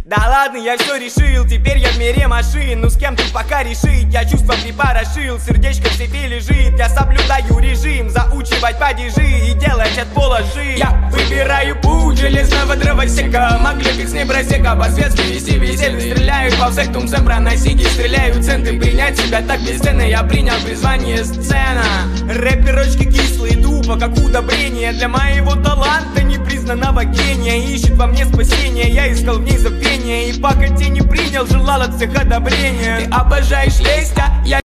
Да ладно, я все решил, теперь я в мире машин. Ну с кем тут пока решить, я чувства припорошил. Сердечко в цепи лежит, я соблюдаю режим. Заучивать падежи и делать от пола жив. Я выбираю путь железного дровосека. Маклепик с небросека, по светски вести веселье. Стреляют по сектум собрана сиги. Стреляют центы, принять себя так бесценно. Я принял призвание сцена. Рэперочки кислые, тупо как удобрение. Для моего таланта непризнанного гения. Ищет во мне спасение, я искал в ней забвение. И пока тебя не принял, желал от всех одобрения. Ты обожаешь лезть, а я